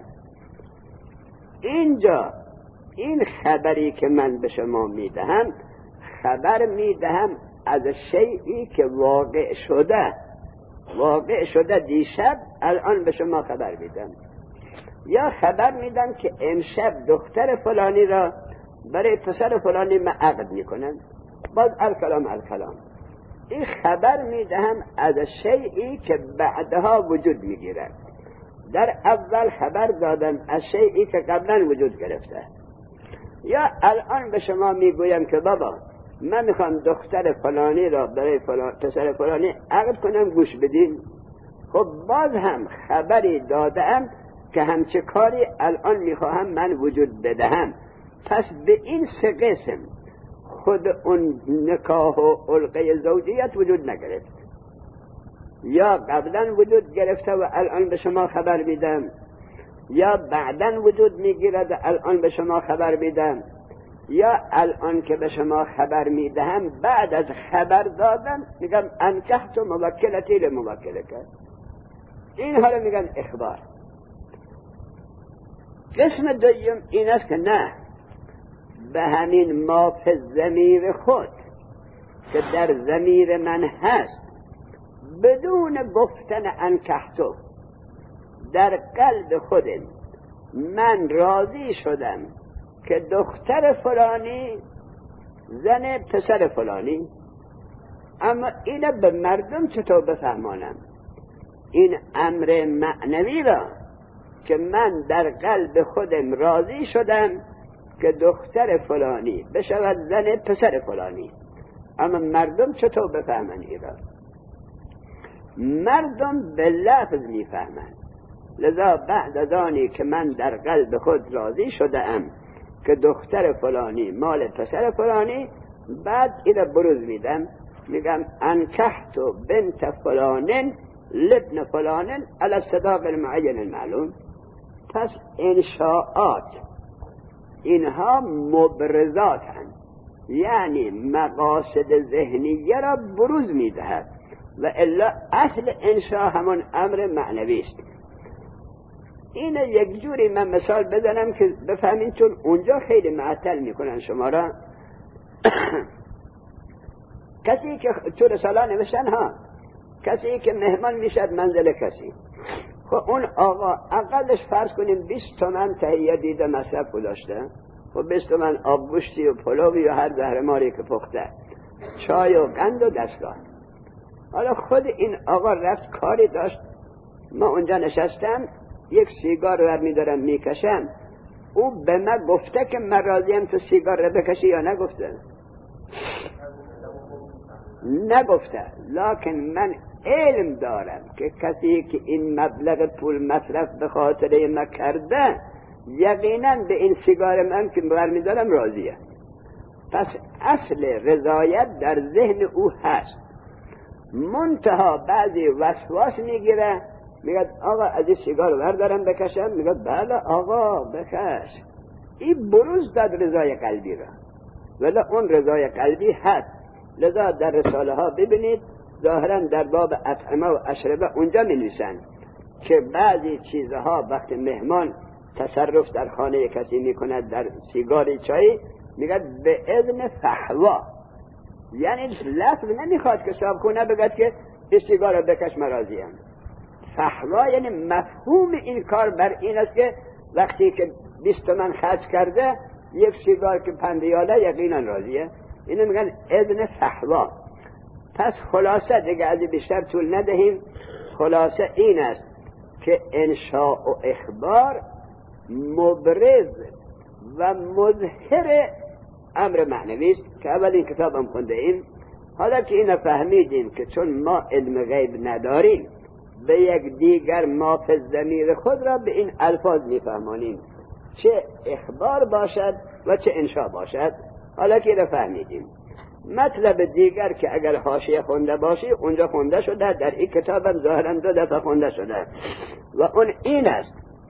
اینجا این خبری که من به شما میدهم خبر میدهم از شیئی که واقع شده واقع شده دیشب، الان به شما خبر میدم. یا خبر میدم که امشب دختر فلانی را برای پسر فلانی من عقد میکنم. باز الکلام الکلام این خبر میدهم از شیئی که بعدها وجود میگیرد. در اول خبر دادم از شیئی که قبلا وجود گرفته. یا الان به شما میگویم که بابا من میخوام دختر فلانی را برای فلان پسر فلانی عقد کنم، گوش بدین. خب باز هم خبری دادم که همچه کاری الان میخواهم من وجود بدهم. پس به این سه قسم خود اون نکاح و علقه زوجیت وجود نگرفت، یا قبلا وجود گرفته و الان به شما خبر میدم، یا بعداً وجود میگیرد الان به شما خبر میدم، یا الان که به شما خبر میدهم بعد از خبر دادن میگم انکحت موکلتی لموکلک. این حالا میگن اخبار. قسم دوم این است که نه، به همین ما فی الضمیر خود که در ضمیر من هست بدون گفتن انکحتو در قلب خودم من راضی شدم که دختر فلانی زن پسر فلانی، اما اینو به مردم چطور بفهمانم؟ این امر معنوی را که من در قلب خودم راضی شدم که دختر فلانی بشود زن پسر فلانی، اما مردم چطور بفهمن این را؟ مردم به لفظ میفهمن. لذا بعد از آنی که من در قلب خود راضی شده ام که دختر فلانی مال پسر فلانی، بعد این را بروز میدم، میگم انکحت بنت فلانن لابن فلانن علی الصداق المعین المعلوم. پس انشاءات اینها مبرزات هستند، یعنی مقاصد ذهنیه را بروز میدهد، و الا اصل انشاء همون امر معنوی است. این یک جوری من مثال بزنم که بفهمین، چون اونجا خیلی معطل میکنن شما را. کسی که تو رساله نوشتن ها، کسی که مهمان میشد منزل کسی، خب اون آقا اقلش فرض کنیم بیست تومن تهیه دیده مصرف گذاشته، خب بیست تومن آبگوشتی و پلوی و هر زهرماری که پخته، چای و قند و دستگاه. حالا خود این آقا رفت کاری داشت، ما اونجا نشستم یک سیگار رو میدارم میکشم، او به من گفته که من راضیم تو سیگار رو بکشی یا نگفته؟ نگفته. لکن من علم دارم که کسی که این مبلغ پول مصرف به خاطر من کرده یقینا به این سیگار من که برمیدارم راضیه. پس اصل رضایت در ذهن او هست، منتها بعضی وسواس میگیره، میگه آقا از این سیگار بردارم بکشم، میگه بله آقا بکش. این بروز داد رضای قلبی را، ولی اون رضای قلبی هست. لذا در رساله ها ببینید ظاهرا در باب اطعمه و اشربه اونجا می نویسند که بعضی چیزها وقت مهمان تصرف در خانه کسی می کند در سیگاری چای، میگه به اذن فحوا، یعنی لفظ نمیخواد که صاحب خونه بگد که این سیگار رو بکش من راضیم. فحوا یعنی مفهوم این کار بر این است که وقتی که بیست تومن خرج کرده یک سیگار که پنج ریاله یقینا راضیه. اینو میگن اذن فحوا. پس خلاصه دیگه از بیشتر طول ندهیم، خلاصه این است که انشاء و اخبار مبرز و مظهر امر معنوی است که اول این کتاب هم خونده ایم. حالا که اینو فهمیدیم که چون ما علم غیب نداریم به یک دیگر ما فی الضمیر خود را به این الفاظ میفهمانیم، چه اخبار باشد و چه انشاء باشد. حالا که اینو فهمیدیم، مطلب دیگر که اگر حاشیه خونده باشی اونجا خونده شده، در این کتاب هم ظاهرا دو دفعه خونده شده، و اون این است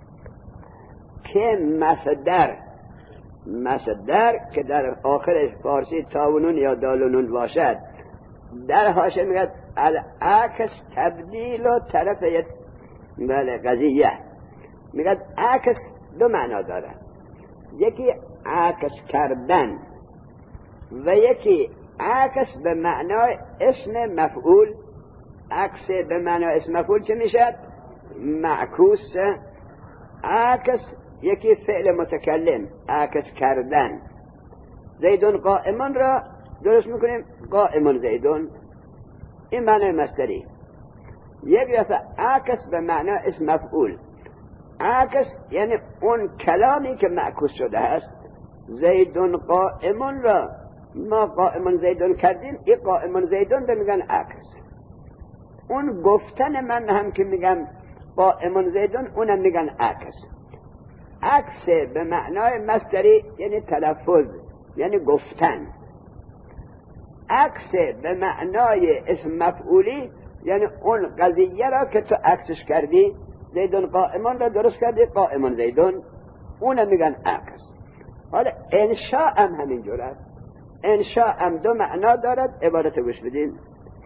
که مصدر مصدر که در آخرش فارسی تاونون یا دالونون باشد، در حاشیه میگه العکس تبدیل و طرف بله قضیه، میگه عکس دو معنا داره، یکی عکس کردن و یکی عکس به معنای اسم مفعول. عکس به معنای اسم مفعول چه میشه؟ معکوس. عکس یکی فعل متکلم، عکس کردن. زیدون قائمون را درست میکنیم قائمون زیدون، این معنی مصدری. یک دفعه عکس به معنای اسم مفعول. عکس یعنی اون کلامی که معکوس شده است. زیدون قائمون را ما قائمون زیدون کردیم، این قائمون زیدون به میگن عکس. اون گفتن من هم که میگم قائمون زیدون اونم میگن عکس. عکس به معنای مصدری یعنی تلفظ، یعنی گفتن. عکس به معنای اسم مفعولی یعنی اون قضیه را که تو عکسش کردی، زیدون قائمون را درست کردی قائمون زیدون، اونم میگن عکس. حالا انشاء هم همینجور است. انشاء هم دو معنا دارد، عبارت گوش بدین.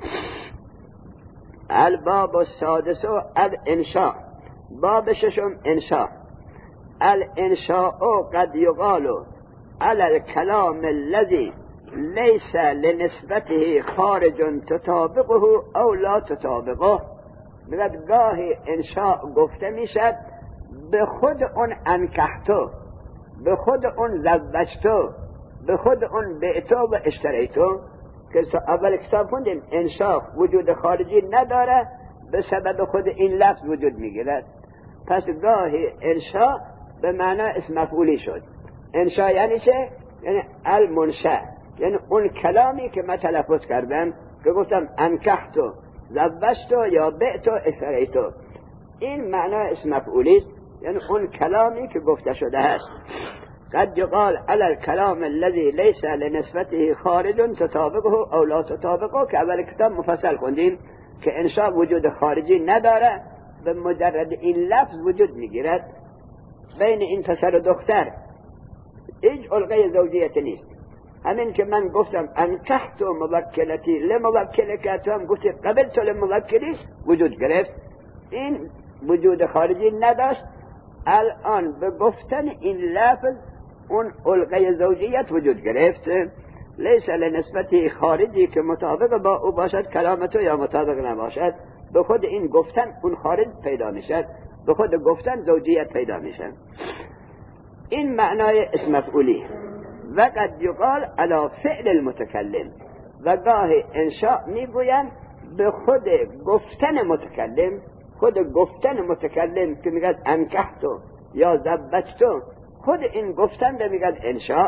الباب السادس الانشاء، باب ششم انشاء. الانشاء قد يقال على الكلام الذي ليس لنسبته خارج تطابقه او لا تطابقه. میگه گاهی انشاء گفته میشد به خود اون انکحتو، به خود اون زوجتو، به خود اون بعتو و اشتریتو، که اول کتاب خوندیم انشاء وجود خارجی نداره، به سبب خود این لفظ وجود میگیرد. پس گاهی انشاء به معنی اسم مفعولی شد. انشاء یعنی چه؟ یعنی المنشأ، یعنی اون کلامی که من تلفظ کردم که گفتم انکحتو، زوجتو یا بعتو، اشتریتو، این معنی اسم مفعولی است، یعنی اون کلامی که گفته شده است. قد يقال على الكلام الذي ليس لنسبته خارج تطابقه او لا تطابقه، که اول کتاب مفصل خوندیم که انشاء وجود خارجی نداره، به مجرد این لفظ وجود میگیرد. بین این پسر و دختر هیچ علقه زوجیت نیست. همین که من گفتم انکحت موکلتی لموکلک، تو هم گفتی قبلت لموکلی، وجود گرفت. این وجود خارجی نداشت، الان به گفتن این لفظ اون علقه زوجیت وجود گرفت. لیس لنسبتی خارجی که مطابق با او باشد کلامتو یا مطابق نباشد، به خود این گفتن اون خارج پیدا میشد، به خود گفتن زوجیت پیدا میشد. این معنای اسم مفعولی. و قد یقال علی فعل المتکلم، و گاهی انشاء میگوین به خود گفتن متکلم. خود گفتن متکلم که میگه انکحتو یا زبطتو، خود این گفتن به میگه انشاء.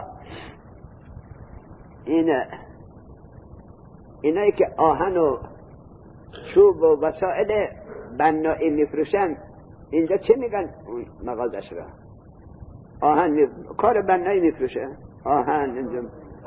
این اینایی که آهن و چوب و وسائل بنایی میفروشن اینجا چه میگن اون مغازش را؟ آهن می... کار بنایی میفروشه آهن اینجا.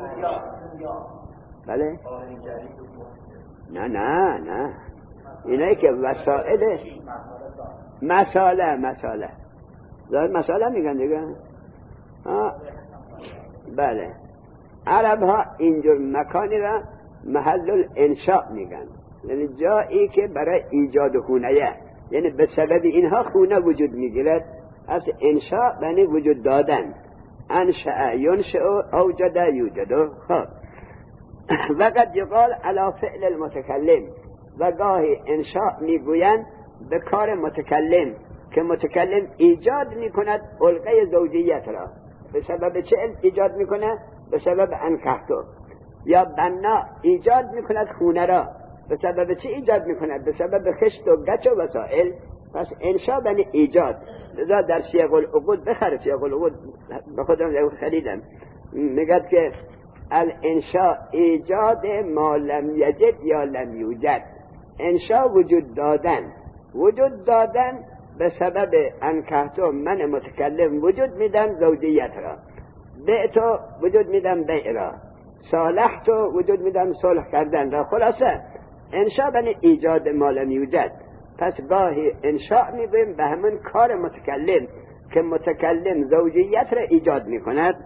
بله؟ نه نه نه اینایی که وسائل مساله مساله مساله میگن دیگه. ها بله، عرب ها اینجور مکانی را محل الانشاء میگن، یعنی جایی که برای ایجاد خونه، یعنی به سبب اینها خونه وجود میگیرد. از انشاء یعنی وجود دادن. انشاء ینشأ اوجد یوجد. خب و قد یقال علی فعل المتکلم، و گاهی انشاء میگویند به کار متکلم که متکلم ایجاد میکند علقه زوجیت را. به سبب چه ایجاد میکنه؟ به سبب انکحتو. یا بنا ایجاد میکند خونه را. به سبب چی ایجاد میکند؟ به سبب خشت و گچ و وسائل. پس انشا بنی ایجاد. لذا در سیاق العقود بخره، سیاق العقود به خودم خریدم، میگد که الانشاء ایجاد ما لم یجد یا لم یوجد. انشاء وجود دادن، وجود دادن به سبب انکحتو من متکلم وجود میدم زوجیت را، بعتو وجود میدم بیع را، صالحتو وجود میدم صلح کردن را. خلاصه انشاء بنی ایجاد ما لم یوجد. پس گاهی انشاء میگویم به همون کار متکلم که متکلم زوجیت را ایجاد میکند.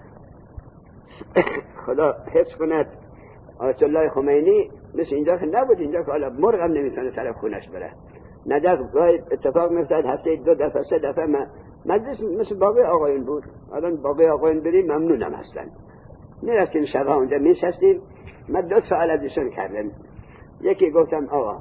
خدا حفظ کند آیت الله خمینی مثل اینجا که نبود، اینجا که حالا مرغ هم نمیتونه طرف خونش بره. نجف گاهی اتفاق میفتد هفته دو دفعه سه دفعه مجلس مثل باقی آقایون بود. الان باقی آقایون بریم ممنونم هستن، میرفتیم شبها اونجا میشستیم. من دو سوال از ایشون کردم. یکی گفتم آقا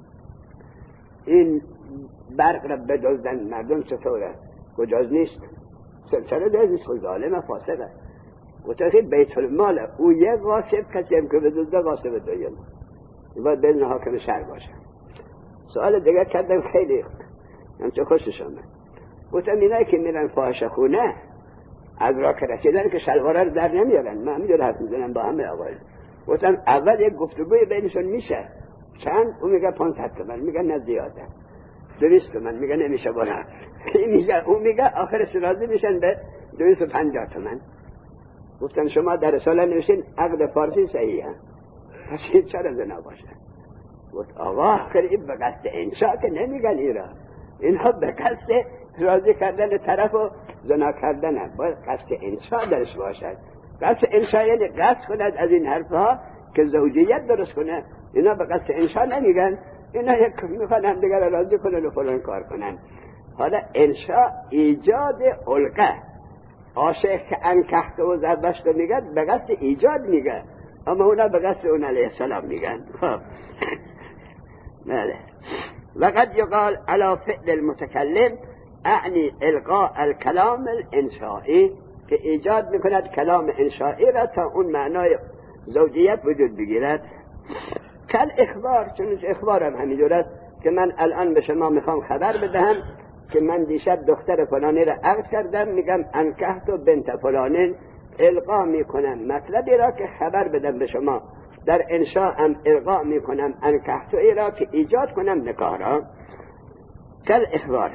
این برق را بدزدن مردم چطوره؟ گجاز نیست؟ سلسله جایز نیست، خود ظالم فاسقه. گفتم که بیت المال او یک غاصب، کسی هم که بدزده غاصب دویم، باید بدون حاکم شهر باشه. سوال دیگه کردم خیلی همچه خوشش آمد. گفتم اینایی که میرن فاحشه خونه از راه که رسیدن که شلواره رو در نمیارن، من همینجور حرف میزنم با همه آقایون. گفتم اول یک گفتگوی بینشون میشه. چند؟ اون میگه پانصد تومن، میگه نه زیاده. دویست تومن، میگه نمیشه برا. میگه اون میگه آخرش راضی میشن به دویست و پنجاه تومن. گفتن شما در رساله نوشین عقد فارسی صحیحه، پس این چرا زنا باشه؟ گفت آقا آخر این به قصد انشاء که نمیگن ایرا، اینها به قصد راضی کردن طرف و زنا کردن، باید قصد انشاء درش باشد. قصد انشاء یعنی قصد کند از این حرفها که زوجیت درست کنه. اینا به قصد انشاء نمیگن، اینا یک میخوان هم دیگر راضی کنن و فلان کار کنن. حالا انشاء ایجاد علقه، عاشق که انکحت و زربشت میگن به قصد ایجاد میگن، اما اونا به قصد اون علیه السلام میگن. خب بله. وقد یقال علی فعل المتکلم اعنی القاء الکلام الانشائی، که ایجاد میکند کلام انشائی را تا اون معنای زوجیت وجود بگیرد. کل اخبار، چون اخبار هم همینجور است که من الان به شما میخوام خبر بدهم که من دیشب دختر فلانی را عقد کردم، میگم انکحت و بنت فلانین، القا میکنم مطلبی را که خبر بدم به شما. در انشاء هم القا میکنم انکحت ای را که ایجاد کنم نکاح را. کل اخبار.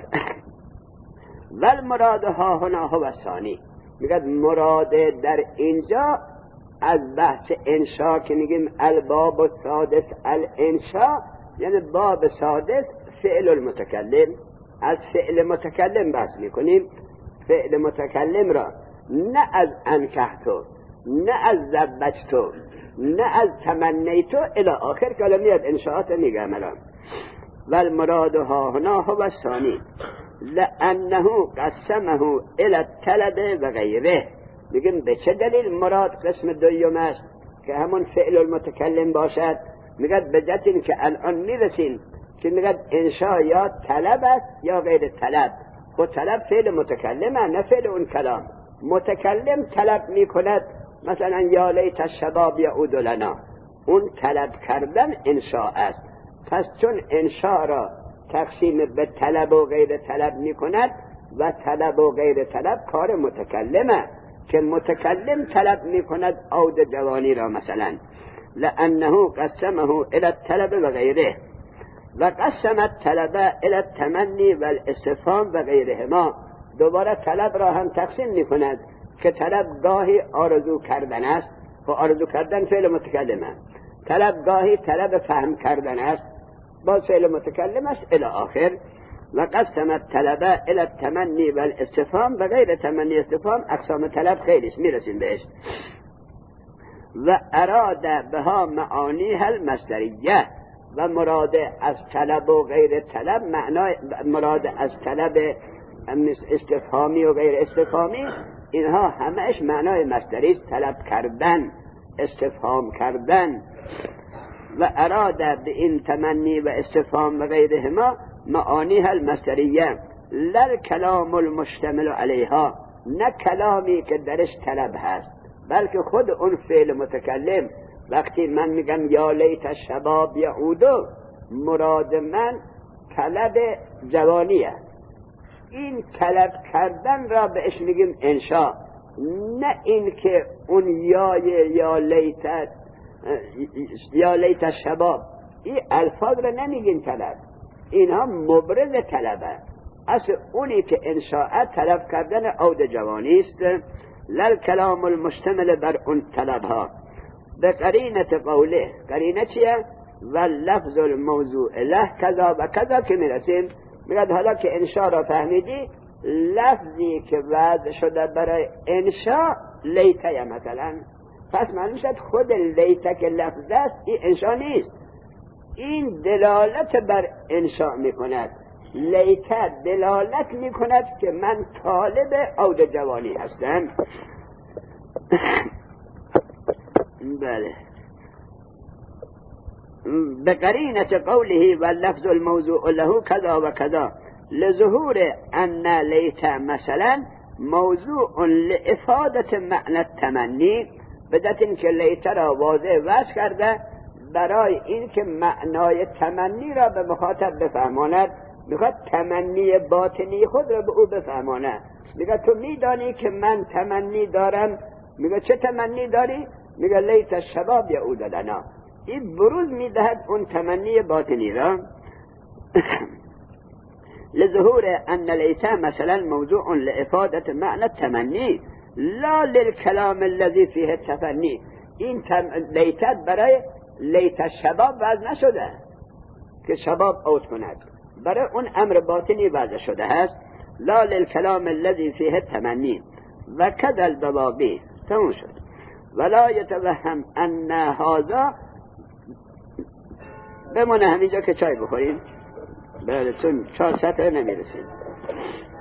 ول مراد ها هنا هو ثانی، میگه مراد در اینجا از بحث انشاء که میگیم الباب السادس الانشاء، یعنی باب سادس فعل المتکلم. از فعل متکلم بحث میکنیم. فعل متکلم را نه از انکحتو، نه از زبجتو، نه از تمنیتو الی آخر کلمیت انشاءات میگم الان. والمراد ها هنا هو الثانی لانه قسمه الی الطلب و غیره. میگیم به چه دلیل مراد قسم دوم است که همون فعل المتکلم باشد؟ میگه به جهت این که الان میرسیم که میگه انشاء یا طلب است یا غیر طلب. خود طلب فعل متکلمه، نه فعل اون کلام. متکلم طلب میکند، مثلا یا لیت الشباب یعود لنا، اون طلب کردن انشاء است. پس چون انشاء را تقسیم به طلب و غیر طلب میکند و طلب و غیر طلب کار متکلمه، که متکلم طلب میکند عود جوانی را مثلا، لانه قسمه الى الطلب و غیره. و قسم الطلب الى التمنی و الاستفهام و غیرهما. دوباره طلب را هم تقسیم میکند که طلب گاهی آرزو کردن است و آرزو کردن فعل متکلمه، طلب گاهی طلب فهم کردن است باز فعل متکلم است الی آخر. و قسم الطلب الى التمنی و الاستفهام و غیر تمنی استفهام. اقسام طلب خیلی است، میرسیم بهش. و اراد بها معانی المصدریه، و مراد از طلب و غیر طلب معنای مراد از طلب استفهامی و غیر استفهامی، اینها همش معنای مصدری است، طلب کردن، استفهام کردن. و اراد به این تمنی و استفهام و غیرهما معانی المصدریه لل کلام المشتمل علیها، نه کلامی که درش طلب هست. بلکه خود اون فعل متکلم وقتی من میگم یا لیت شباب یعودو، مراد من طلب جوانیه. این طلب کردن را بهش میگیم انشاء، نه این که اون یای یا لیت یا لیت شباب، این الفاظ را نمیگیم طلب، اینها مبرز طلبه. اصل اونی که انشاء طلب کردن عود جوانی است. لل کلام المشتمل بر اون طلبها به قرینت قوله. قرینه چیه؟ و لفظ الموضوع له کذا و کذا که میرسیم میگد حالا که انشاء را فهمیدی، لفظی که وضع شده برای انشاء لیته مثلا، پس معلوم شد خود لیته که لفظ است این انشاء نیست، این دلالت بر انشاء میکند. لیته دلالت میکند که من طالب عود جوانی هستم. بله، بقرینة قوله واللفظ الموضوع له كذا وكذا لظهور أن ليت مثلا موضوع لإفادة معنى التمنی، بدت این که لیت را واضح وضع کرده برای این که معنای تمنی را به مخاطب بفهماند. میخواد تمنی باطنی خود را به او بفهماند. میگه تو میدانی که من تمنی دارم. میگه چه تمنی داری؟ میگه لیت الشباب یعود لنا. این بروز میدهد اون تمنی باطنی را. لظهور ان لیت مثلا موضوع لافاده معنی التمنی لا للكلام الذي فيه التفنی. این لیتت برای لیت الشباب وضع نشده که شباب عود کند، برای اون امر باطنی وضع شده است. لا للكلام الذي فيه التمنی و كذا البوابی. تموم شد. ولا يتوهم ان هذا. بمونه همینجا که چای بخوریم، بله، چون چهار سطح نمیرسیم.